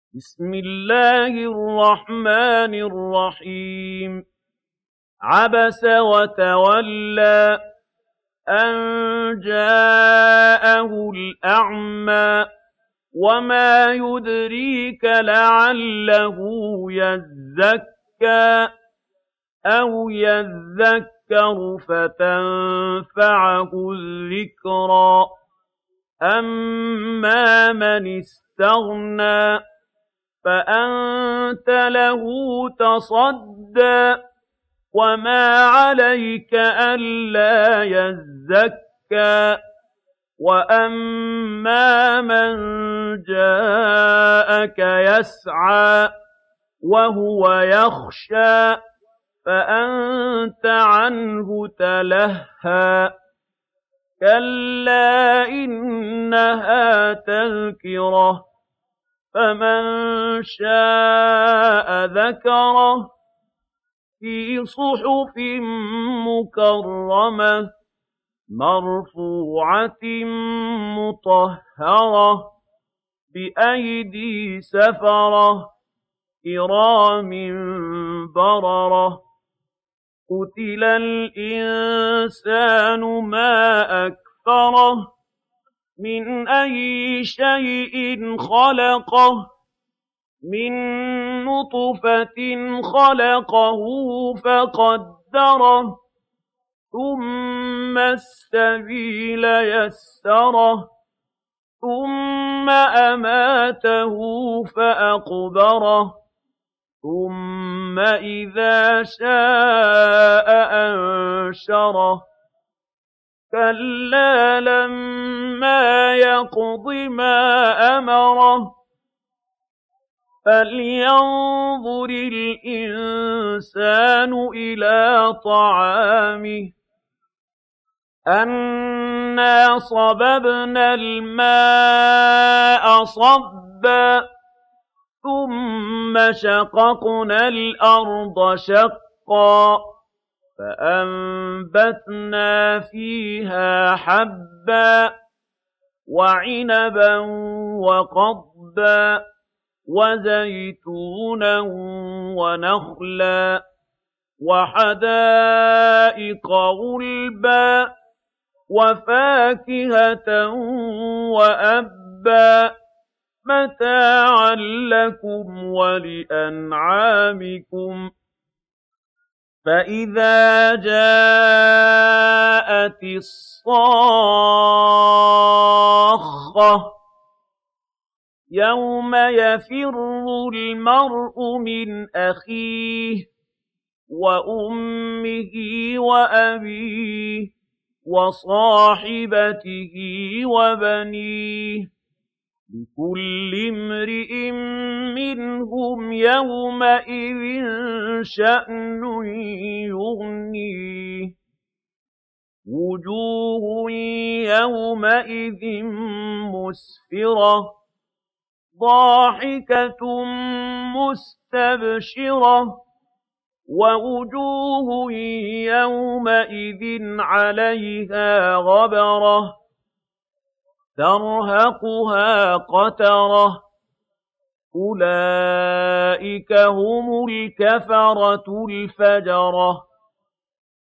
بسم الله الرحمن الرحيم عبس وتولى أن جاءه الأعمى وما يدريك لعله يزكى أو يذكر فتنفعه الذكرى أما من استغنى فأنت له تصدى وما عليك ألا يزكى وأما من جاءك يسعى وهو يخشى فأنت عنه تلهى كلا إنها تذكرة فمن شاء ذكره في صحف مكرمة مرفوعة مطهرة بأيدي سفرة كرام بررة قتل الإنسان ما أكفره من أي شيء خلقه من نطفة خلقه فقدره ثم السبيل يسره ثم أماته فأقبره ثم إذا شاء أنشره كلا لما يقض ما أمره فلينظر الإنسان إلى طعامه أنا صببنا الماء صبا ثم شققنا الأرض شقا فأنبتنا فيها حبا وعنبا وقضبا وزيتونا ونخلا وحدائق غلبا وفاكهة وأبا متاعا لكم ولأنعامكم فإذا جاءت الصاخة يوم يفر المرء من أخيه وأمه وأبيه وصاحبته وبنيه لكل امرئ منهم يومئذ شأن يغنيه وجوه يومئذ مسفرة ضاحكة مستبشرة ووجوه يومئذ عليها غبرة ترهقها قترة أولئك هم الكفرة الفجرة